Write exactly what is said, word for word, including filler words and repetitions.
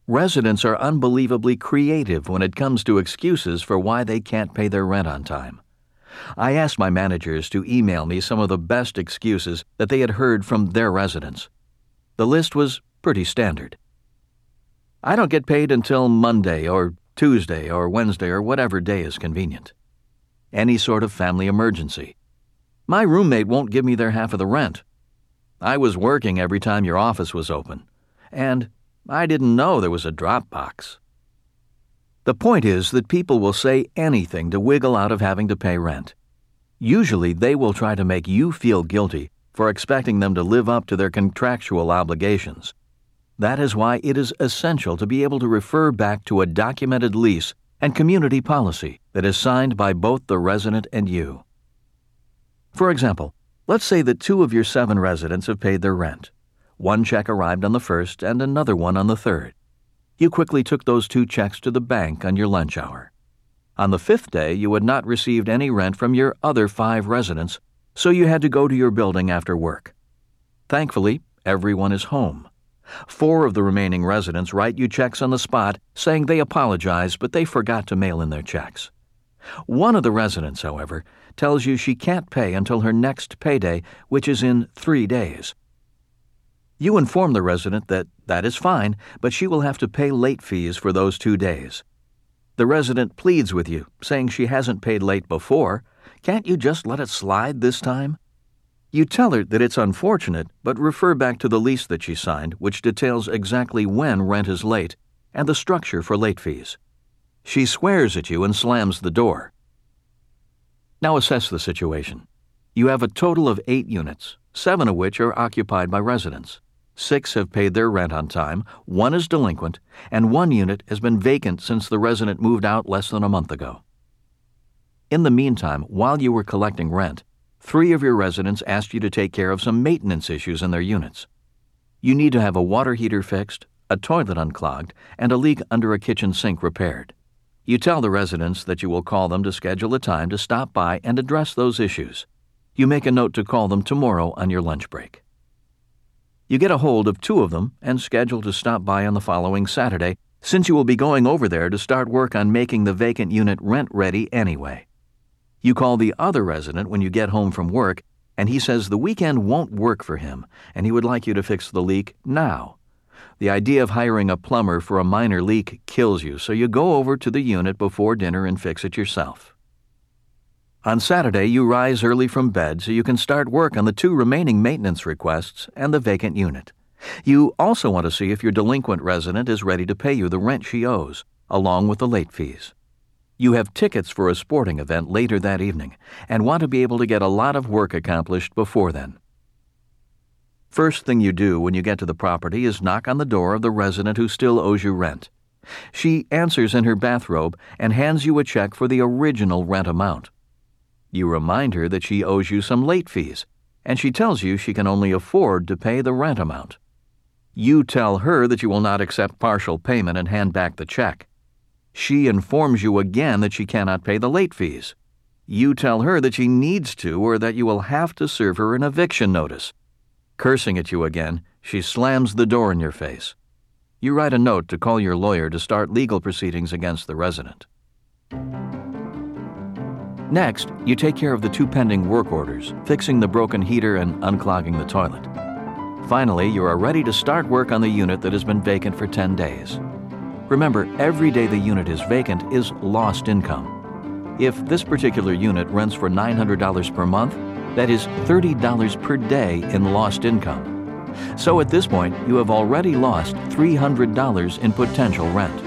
Residents are unbelievably creative when it comes to excuses for why they can't pay their rent on time. I asked my managers to email me some of the best excuses that they had heard from their residents. The list was pretty standard. I don't get paid until Monday or Tuesday or Wednesday or whatever day is convenient. Any sort of family emergency. My roommate won't give me their half of the rent. I was working every time your office was open. And I didn't know there was a drop box. The point is that people will say anything to wiggle out of having to pay rent. Usually they will try to make you feel guilty for expecting them to live up to their contractual obligations. That is why it is essential to be able to refer back to a documented lease and community policy that is signed by both the resident and you. For example, let's say that two of your seven residents have paid their rent. One check arrived on the first and another one on the third. You quickly took those two checks to the bank on your lunch hour. On the fifth day, you had not received any rent from your other five residents, so you had to go to your building after work. Thankfully, everyone is home. Four of the remaining residents write you checks on the spot saying they apologize, but they forgot to mail in their checks. One of the residents, however, tells you she can't pay until her next payday, which is in three days. You inform the resident that that is fine, but she will have to pay late fees for those two days. The resident pleads with you, saying she hasn't paid late before. Can't you just let it slide this time? You tell her that it's unfortunate, but refer back to the lease that she signed, which details exactly when rent is late and the structure for late fees. She swears at you and slams the door. Now assess the situation. You have a total of eight units, seven of which are occupied by residents. Six have paid their rent on time, one is delinquent, and one unit has been vacant since the resident moved out less than a month ago. In the meantime, while you were collecting rent, three of your residents asked you to take care of some maintenance issues in their units. You need to have a water heater fixed, a toilet unclogged, and a leak under a kitchen sink repaired. You tell the residents that you will call them to schedule a time to stop by and address those issues. You make a note to call them tomorrow on your lunch break. You get a hold of two of them and schedule to stop by on the following Saturday, since you will be going over there to start work on making the vacant unit rent-ready anyway. You call the other resident when you get home from work, and he says the weekend won't work for him, and he would like you to fix the leak now. The idea of hiring a plumber for a minor leak kills you, so you go over to the unit before dinner and fix it yourself. On Saturday, you rise early from bed so you can start work on the two remaining maintenance requests and the vacant unit. You also want to see if your delinquent resident is ready to pay you the rent she owes, along with the late fees. You have tickets for a sporting event later that evening and want to be able to get a lot of work accomplished before then. First thing you do when you get to the property is knock on the door of the resident who still owes you rent. She answers in her bathrobe and hands you a check for the original rent amount. You remind her that she owes you some late fees, and she tells you she can only afford to pay the rent amount. You tell her that you will not accept partial payment and hand back the check. She informs you again that she cannot pay the late fees. You tell her that she needs to or that you will have to serve her an eviction notice. Cursing at you again, she slams the door in your face. You write a note to call your lawyer to start legal proceedings against the resident. Next, you take care of the two pending work orders, fixing the broken heater and unclogging the toilet. Finally, you are ready to start work on the unit that has been vacant for ten days. Remember, every day the unit is vacant is lost income. If this particular unit rents for nine hundred dollars per month, that is thirty dollars per day in lost income. So at this point, you have already lost three hundred dollars in potential rent.